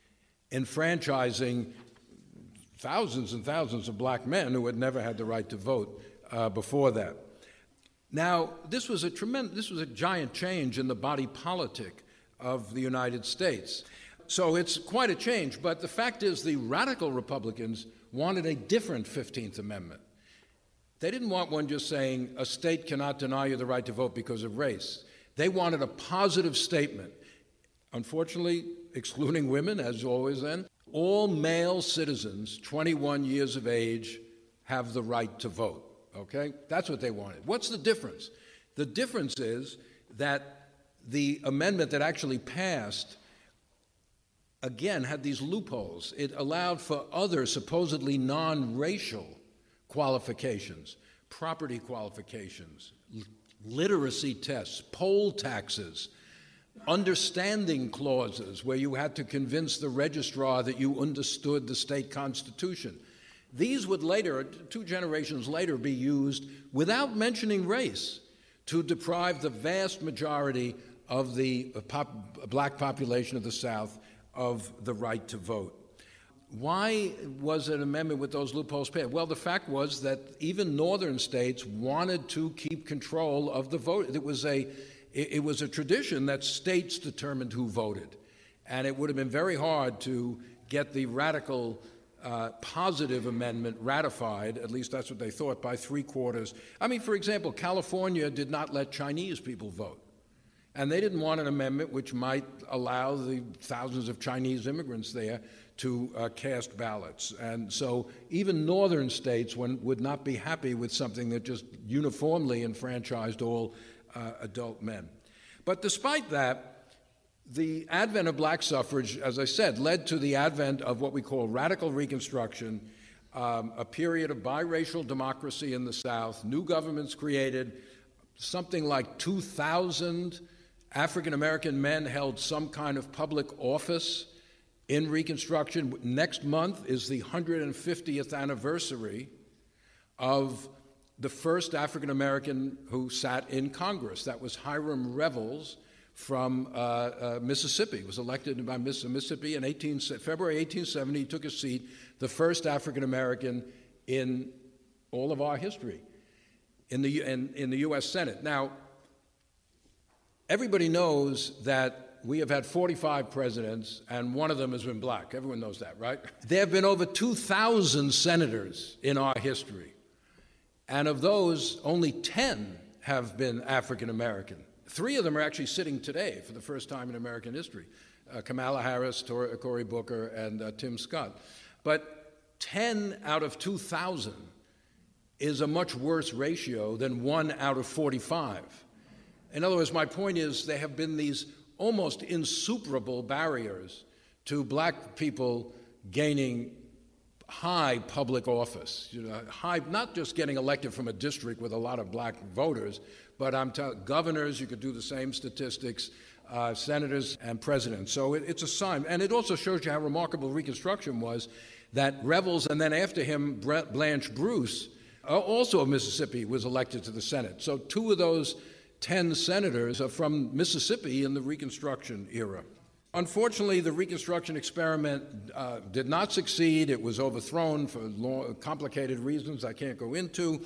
enfranchising thousands and thousands of black men who had never had the right to vote uh, before that. Now, this was a tremendous, this was a giant change in the body politic of the United States. So it's quite a change, but the fact is the radical Republicans wanted a different fifteenth Amendment. They didn't want one just saying a state cannot deny you the right to vote because of race. They wanted a positive statement. Unfortunately, excluding women, as always then, all male citizens, twenty-one years of age, have the right to vote. Okay? That's what they wanted. What's the difference? The difference is that the amendment that actually passed, again, had these loopholes. It allowed for other supposedly non-racial qualifications, property qualifications, literacy tests, poll taxes, understanding clauses where you had to convince the registrar that you understood the state constitution. These would later, two generations later, be used without mentioning race to deprive the vast majority of the pop, black population of the South of the right to vote. Why was an amendment with those loopholes passed? Well, the fact was that even northern states wanted to keep control of the vote. It was a, it was a tradition that states determined who voted, and it would have been very hard to get the radical uh, positive amendment ratified, at least that's what they thought, by three quarters. I mean, for example, California did not let Chinese people vote. And they didn't want an amendment which might allow the thousands of Chinese immigrants there to uh, cast ballots. And so even northern states when, would not be happy with something that just uniformly enfranchised all uh, adult men. But despite that, the advent of black suffrage, as I said, led to the advent of what we call radical Reconstruction, um, a period of biracial democracy in the South, new governments created, something like two thousand African-American men held some kind of public office in Reconstruction. Next month is the one hundred fiftieth anniversary of the first African-American who sat in Congress. That was Hiram Revels from uh, uh, Mississippi. He was elected by Mississippi in eighteen, February eighteen seventy. He took a seat, the first African-American in all of our history in the, in, in the U S Senate. Now, everybody knows that we have had forty-five presidents, and one of them has been black. Everyone knows that, right? There have been over two thousand senators in our history, and of those, only ten have been African-American. Three of them are actually sitting today for the first time in American history, uh, Kamala Harris, Tor- Cory Booker, and uh, Tim Scott. But ten out of two thousand is a much worse ratio than one out of forty-five. In other words, my point is there have been these almost insuperable barriers to black people gaining high public office, you know, high, not just getting elected from a district with a lot of black voters, but I'm telling governors, you could do the same statistics, uh, senators and presidents. So it, it's a sign. And it also shows you how remarkable Reconstruction was, that Revels and then after him, Blanche Bruce, uh, also of Mississippi, was elected to the Senate. So two of those ten senators are from Mississippi in the Reconstruction era. Unfortunately, the Reconstruction experiment uh, did not succeed. It was overthrown for long, complicated reasons I can't go into.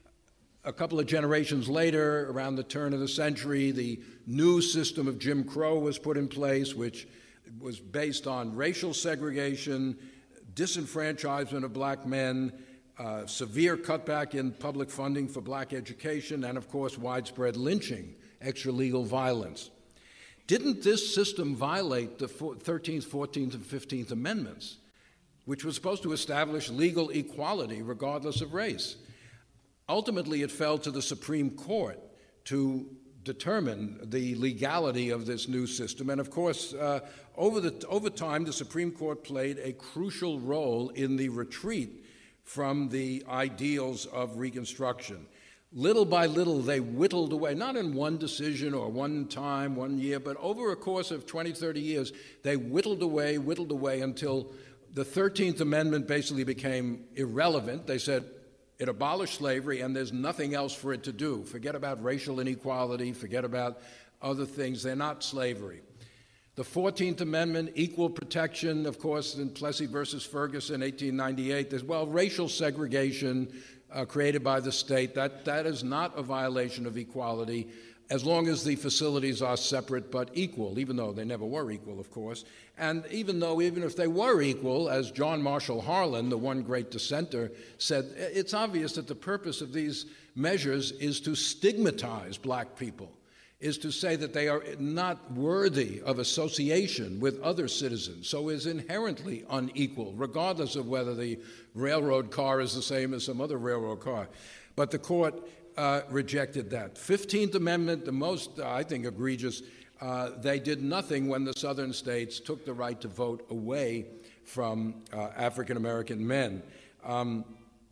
A couple of generations later, around the turn of the century, the new system of Jim Crow was put in place, which was based on racial segregation, disenfranchisement of black men, uh, severe cutback in public funding for black education, and, of course, widespread lynching, extra-legal violence. Didn't this system violate the thirteenth, fourteenth, and fifteenth Amendments, which was supposed to establish legal equality regardless of race? Ultimately, it fell to the Supreme Court to determine the legality of this new system. And of course, uh, over, the, over time, the Supreme Court played a crucial role in the retreat from the ideals of Reconstruction. Little by little, they whittled away, not in one decision or one time, one year, but over a course of twenty, thirty years, they whittled away, whittled away until the thirteenth Amendment basically became irrelevant. They said it abolished slavery and there's nothing else for it to do. Forget about racial inequality, forget about other things. They're not slavery. The fourteenth Amendment, equal protection, of course, in Plessy versus Ferguson, eighteen ninety-eight, there's, well, racial segregation, Uh, created by the state, that, that is not a violation of equality as long as the facilities are separate but equal, even though they never were equal, of course. And even though, even if they were equal, as John Marshall Harlan, the one great dissenter, said, it's obvious that the purpose of these measures is to stigmatize black people, is to say that they are not worthy of association with other citizens, so is inherently unequal, regardless of whether the railroad car is the same as some other railroad car. But the court uh, rejected that. fifteenth Amendment, the most, uh, I think, egregious, uh, they did nothing when the southern states took the right to vote away from uh, African-American men. Um,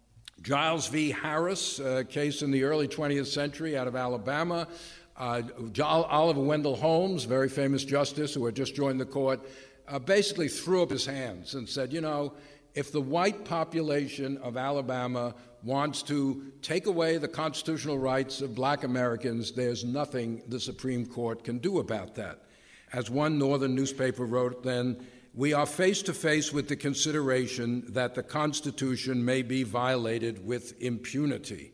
Giles v. Harris, a case in the early twentieth century out of Alabama, Uh, Oliver Wendell Holmes, very famous justice who had just joined the court, uh, basically threw up his hands and said, you know, if the white population of Alabama wants to take away the constitutional rights of black Americans, there's nothing the Supreme Court can do about that. As one northern newspaper wrote then, we are face to face with the consideration that the Constitution may be violated with impunity.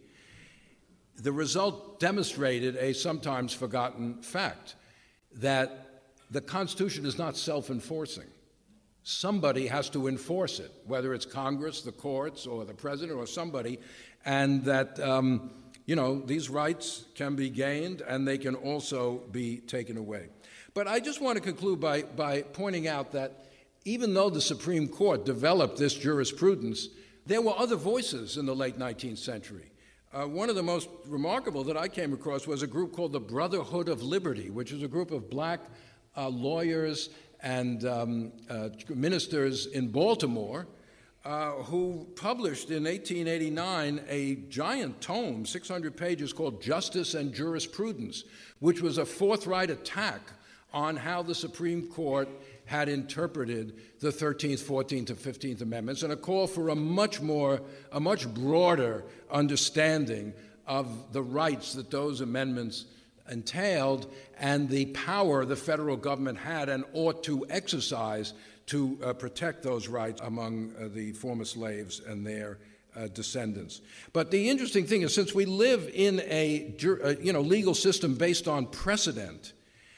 The result demonstrated a sometimes forgotten fact, that the Constitution is not self-enforcing. Somebody has to enforce it, whether it's Congress, the courts, or the president, or somebody, and that, um, you know, these rights can be gained and they can also be taken away. But I just want to conclude by, by pointing out that even though the Supreme Court developed this jurisprudence, there were other voices in the late nineteenth century. Uh, one of the most remarkable that I came across was a group called the Brotherhood of Liberty, which is a group of black uh, lawyers and um, uh, ministers in Baltimore uh, who published in eighteen eighty-nine a giant tome, six hundred pages, called Justice and Jurisprudence, which was a forthright attack on how the Supreme Court had interpreted the thirteenth, fourteenth, and fifteenth Amendments, and a call for a much more, a much broader understanding of the rights that those amendments entailed and the power the federal government had and ought to exercise to uh, protect those rights among uh, the former slaves and their uh, descendants. But the interesting thing is, since we live in a, uh, you know, legal system based on precedent,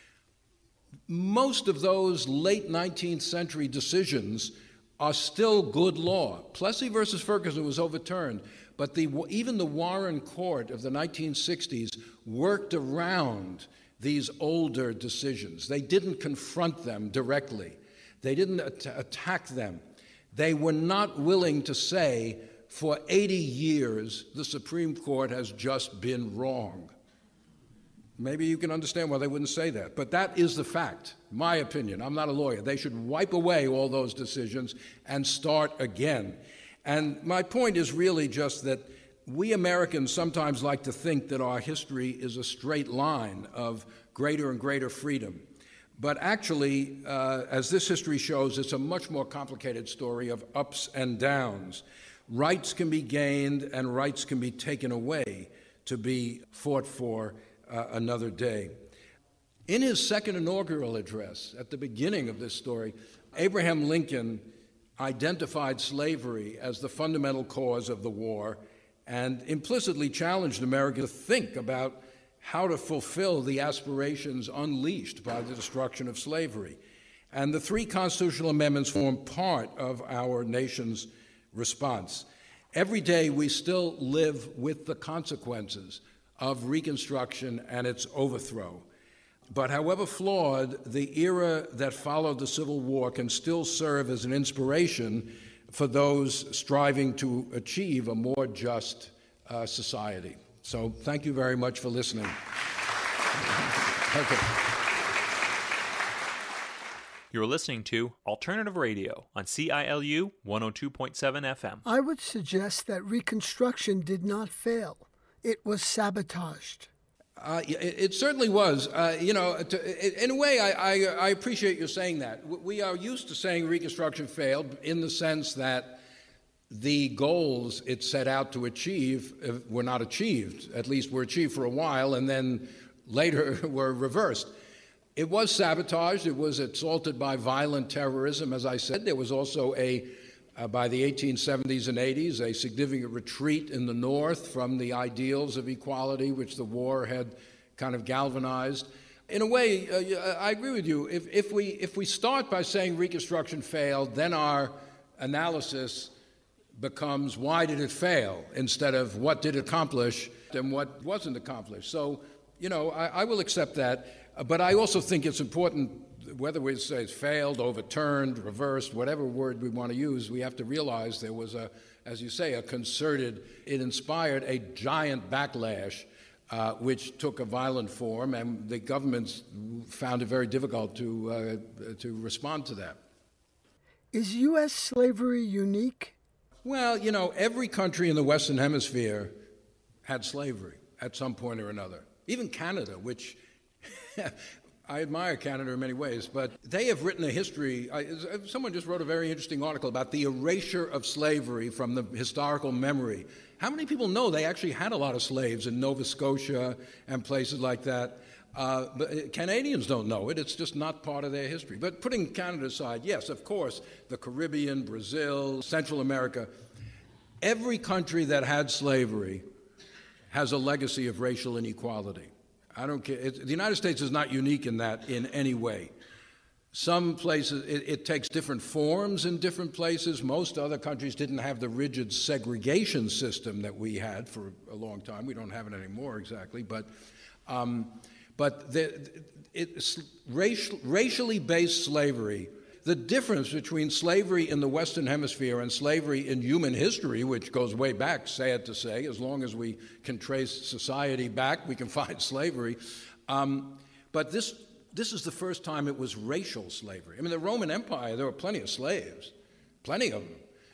most of those late nineteenth century decisions are still good law. Plessy versus Ferguson was overturned, but the, even the Warren Court of the nineteen sixties worked around these older decisions. They didn't confront them directly. They didn't at- attack them. They were not willing to say, for eighty years, the Supreme Court has just been wrong. Maybe you can understand why they wouldn't say that. But that is the fact, my opinion. I'm not a lawyer. They should wipe away all those decisions and start again. And my point is really just that we Americans sometimes like to think that our history is a straight line of greater and greater freedom. But actually, uh, as this history shows, it's a much more complicated story of ups and downs. Rights can be gained and rights can be taken away to be fought for uh, another day. In his second inaugural address, at the beginning of this story, Abraham Lincoln identified slavery as the fundamental cause of the war and implicitly challenged America to think about how to fulfill the aspirations unleashed by the destruction of slavery. And the three constitutional amendments form part of our nation's response. Every day we still live with the consequences of Reconstruction and its overthrow. But however flawed, the era that followed the Civil War can still serve as an inspiration for those striving to achieve a more just uh, society. So thank you very much for listening. Okay. You're listening to Alternative Radio on C I L U one oh two point seven F M. I would suggest that Reconstruction did not fail. It was sabotaged. Uh, it, it certainly was. Uh, you know, to, in a way, I, I, I appreciate you saying that. We are used to saying Reconstruction failed in the sense that the goals it set out to achieve were not achieved. At least were achieved for a while and then later were reversed. It was sabotaged. It was assaulted by violent terrorism, as I said. There was also a Uh, by the eighteen seventies and eighties, a significant retreat in the North from the ideals of equality which the war had kind of galvanized. In a way, uh, I agree with you. If, if, we, if we start by saying Reconstruction failed, then our analysis becomes why did it fail instead of what did it accomplish and what wasn't accomplished. So, you know, I, I will accept that. Uh, but I also think it's important, whether we say it's failed, overturned, reversed, whatever word we want to use, we have to realize there was a, as you say, a concerted, it inspired a giant backlash, uh, which took a violent form, and the governments found it very difficult to, uh, to respond to that. Is U S slavery unique? Well, you know, every country in the Western Hemisphere had slavery at some point or another. Even Canada, which I admire Canada in many ways, but they have written a history. I, someone just wrote a very interesting article about the erasure of slavery from the historical memory. How many people know they actually had a lot of slaves in Nova Scotia and places like that? Uh, but Canadians don't know it. It's just not part of their history. But putting Canada aside, yes, of course, the Caribbean, Brazil, Central America, every country that had slavery has a legacy of racial inequality. I don't care. It, the United States is not unique in that in any way. Some places, it, it takes different forms in different places. Most other countries didn't have the rigid segregation system that we had for a long time. We don't have it anymore exactly, but um, but the, it's racial, racially based slavery. The difference between slavery in the Western Hemisphere and slavery in human history, which goes way back, sad to say, as long as we can trace society back, we can find slavery. Um, but this, this is the first time it was racial slavery. I mean, the Roman Empire, there were plenty of slaves, plenty of them.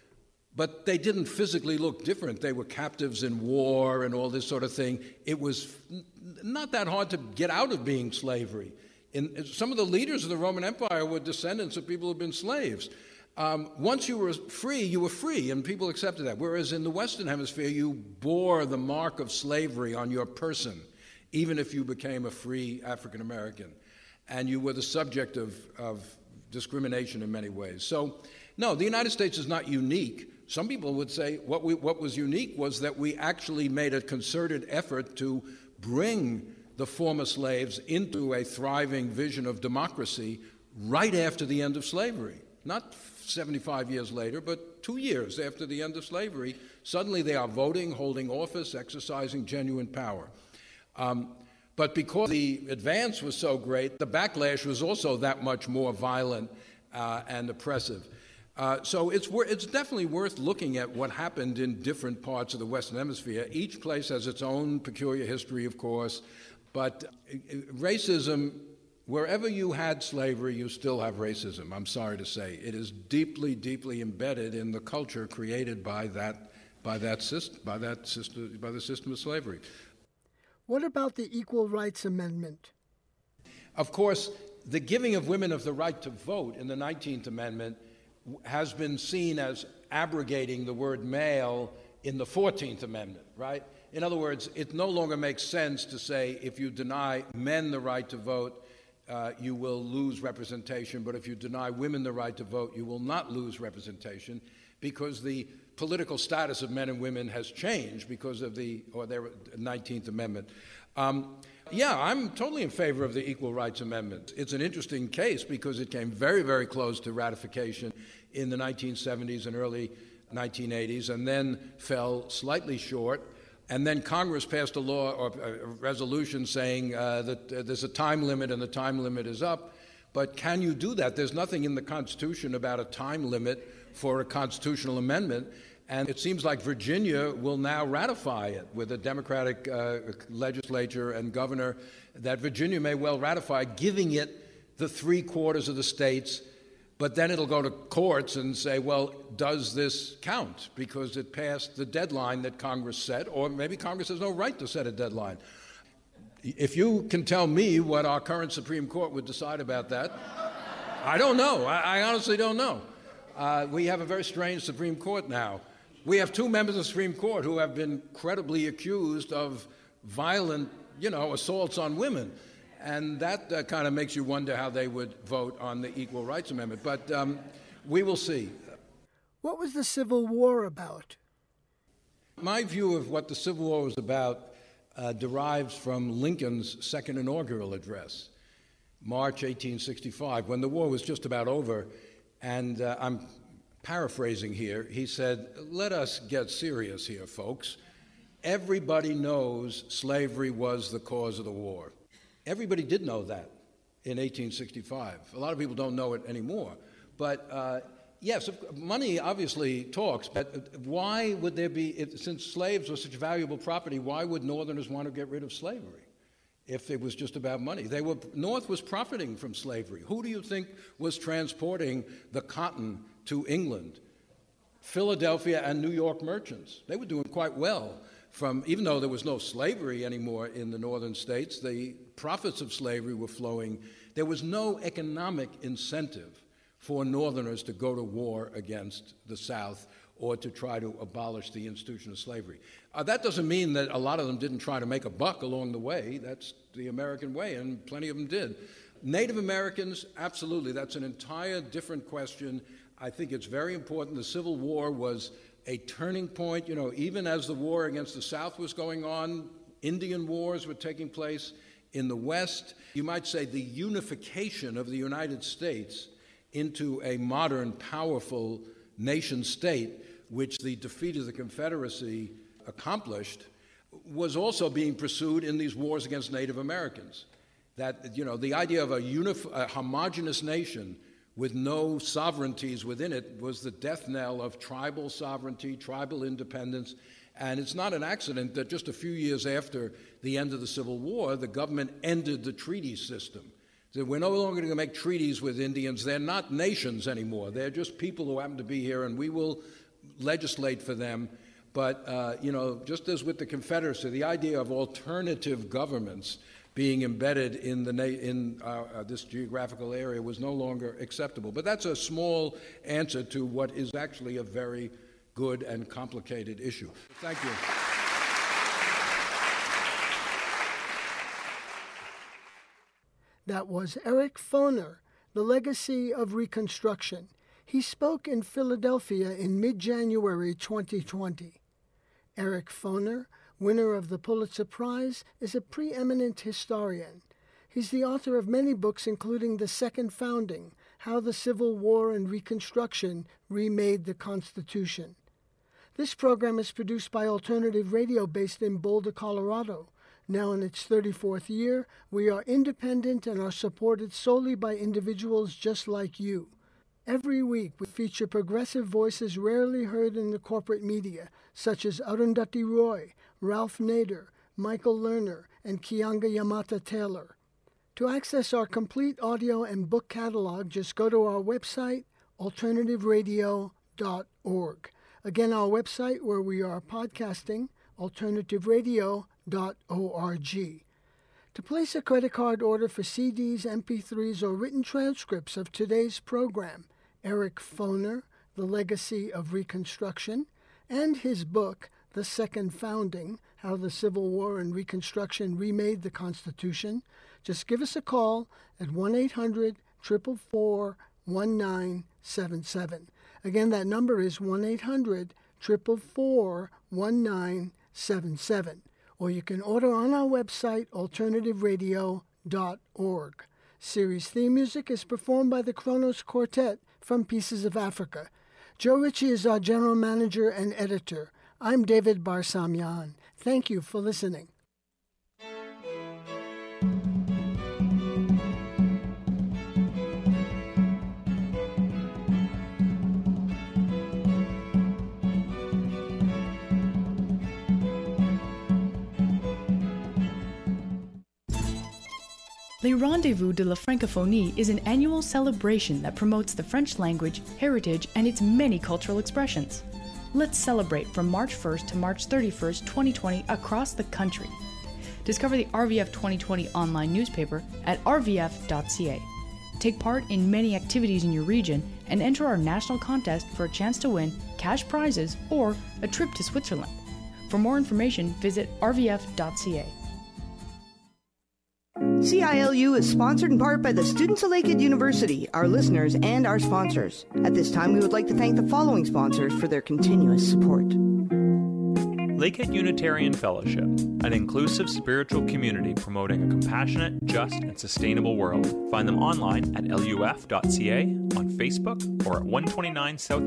But they didn't physically look different. They were captives in war and all this sort of thing. It was not that hard to get out of being slavery. In, some of the leaders of the Roman Empire were descendants of people who had been slaves. Um, once you were free, you were free, and people accepted that. Whereas in the Western Hemisphere, you bore the mark of slavery on your person, even if you became a free African American. And you were the subject of, of discrimination in many ways. So, no, the United States is not unique. Some people would say what, we, what was unique was that we actually made a concerted effort to bring the former slaves into a thriving vision of democracy right after the end of slavery. Not seventy-five years later, but two years after the end of slavery. Suddenly they are voting, holding office, exercising genuine power. Um, but because the advance was so great, the backlash was also that much more violent uh, and oppressive. Uh, so it's, wor- it's definitely worth looking at what happened in different parts of the Western Hemisphere. Each place has its own peculiar history, of course. But racism wherever you had slavery, you still have racism, I'm sorry to say. It is deeply, deeply embedded in the culture created by that, by that, system, by that system, by the system of slavery. What about the Equal Rights Amendment? Of course, the giving of women of the right to vote in the nineteenth Amendment has been seen as abrogating the word male in the fourteenth Amendment, right? In other words, it no longer makes sense to say if you deny men the right to vote, uh, you will lose representation, but if you deny women the right to vote, you will not lose representation, because the political status of men and women has changed because of the or their nineteenth Amendment. Um, yeah, I'm totally in favor of the Equal Rights Amendment. It's an interesting case because it came very, very close to ratification in the nineteen seventies and early nineteen eighties, and then fell slightly short. And then Congress passed a law or a resolution saying uh, that uh, there's a time limit and the time limit is up. But can you do that? There's nothing in the Constitution about a time limit for a constitutional amendment. And it seems like Virginia will now ratify it with a Democratic uh, legislature and governor, that Virginia may well ratify, giving it the three quarters of the states. But then it'll go to courts and say, well, does this count? Because it passed the deadline that Congress set, or maybe Congress has no right to set a deadline. If you can tell me what our current Supreme Court would decide about that, I don't know. I, I honestly don't know. Uh, we have a very strange Supreme Court now. We have two members of the Supreme Court who have been credibly accused of violent, you know, assaults on women. And that uh, kind of makes you wonder how they would vote on the Equal Rights Amendment. But um, we will see. What was the Civil War about? My view of what the Civil War was about uh, derives from Lincoln's second inaugural address, March eighteen sixty-five, when the war was just about over. And uh, I'm paraphrasing here. He said, let us get serious here, folks. Everybody knows slavery was the cause of the war. Everybody did know that in eighteen sixty-five. A lot of people don't know it anymore. But uh, yes, money obviously talks, but why would there be, if, since slaves were such valuable property, why would Northerners want to get rid of slavery if it was just about money? They were, North was profiting from slavery. Who do you think was transporting the cotton to England? Philadelphia and New York merchants. They were doing quite well. From, even though there was no slavery anymore in the northern states, the profits of slavery were flowing. There was no economic incentive for Northerners to go to war against the South or to try to abolish the institution of slavery. Uh, that doesn't mean that a lot of them didn't try to make a buck along the way. That's the American way, and plenty of them did. Native Americans, absolutely. That's an entire different question. I think it's very important. The Civil War was a turning point. You know, even as the war against the South was going on, Indian wars were taking place in the West. You might say the unification of the United States into a modern, powerful nation state, which the defeat of the Confederacy accomplished, was also being pursued in these wars against Native Americans. That, you know, the idea of a, unif- a homogenous nation with no sovereignties within it was the death knell of tribal sovereignty, tribal independence. And it's not an accident that just a few years after the end of the Civil War, the government ended the treaty system. So we're no longer going to make treaties with Indians. They're not nations anymore. They're just people who happen to be here, and we will legislate for them. But, uh, you know, just as with the Confederacy, the idea of alternative governments being embedded in, the na- in uh, uh, this geographical area was no longer acceptable. But that's a small answer to what is actually a very good and complicated issue. Thank you. That was Eric Foner, The Legacy of Reconstruction. He spoke in Philadelphia in mid-January twenty twenty. Eric Foner, winner of the Pulitzer Prize, is a preeminent historian. He's the author of many books, including The Second Founding, How the Civil War and Reconstruction Remade the Constitution. This program is produced by Alternative Radio based in Boulder, Colorado. Now in its thirty-fourth year, we are independent and are supported solely by individuals just like you. Every week, we feature progressive voices rarely heard in the corporate media, such as Arundhati Roy, Ralph Nader, Michael Lerner, and Keeanga-Yamahtta Taylor. To access our complete audio and book catalog, just go to our website, alternative radio dot org. Again, our website where we are podcasting, alternative radio dot org. To place a credit card order for C Ds, M P threes, or written transcripts of today's program, Eric Foner, The Legacy of Reconstruction, and his book, The Second Founding, How the Civil War and Reconstruction Remade the Constitution, just give us a call at one eight hundred, four four four, one nine seven seven. Again, that number is one eight hundred, four four four, one nine seven seven. Or you can order on our website, alternative radio dot org. Series theme music is performed by the Kronos Quartet from Pieces of Africa. Joe Ritchie is our general manager and editor. I'm David Barsamian. Thank you for listening. Le Rendezvous de la Francophonie is an annual celebration that promotes the French language, heritage, and its many cultural expressions. Let's celebrate from March first to March thirty-first, twenty twenty across the country. Discover the R V F twenty twenty online newspaper at r v f dot c a. Take part in many activities in your region and enter our national contest for a chance to win cash prizes or a trip to Switzerland. For more information, visit r v f dot c a. C I L U is sponsored in part by the students of Lakehead University, our listeners, and our sponsors. At this time, we would like to thank the following sponsors for their continuous support. Lakehead Unitarian Fellowship, an inclusive spiritual community promoting a compassionate, just, and sustainable world. Find them online at l u f dot c a, on Facebook, or at one twenty-nine South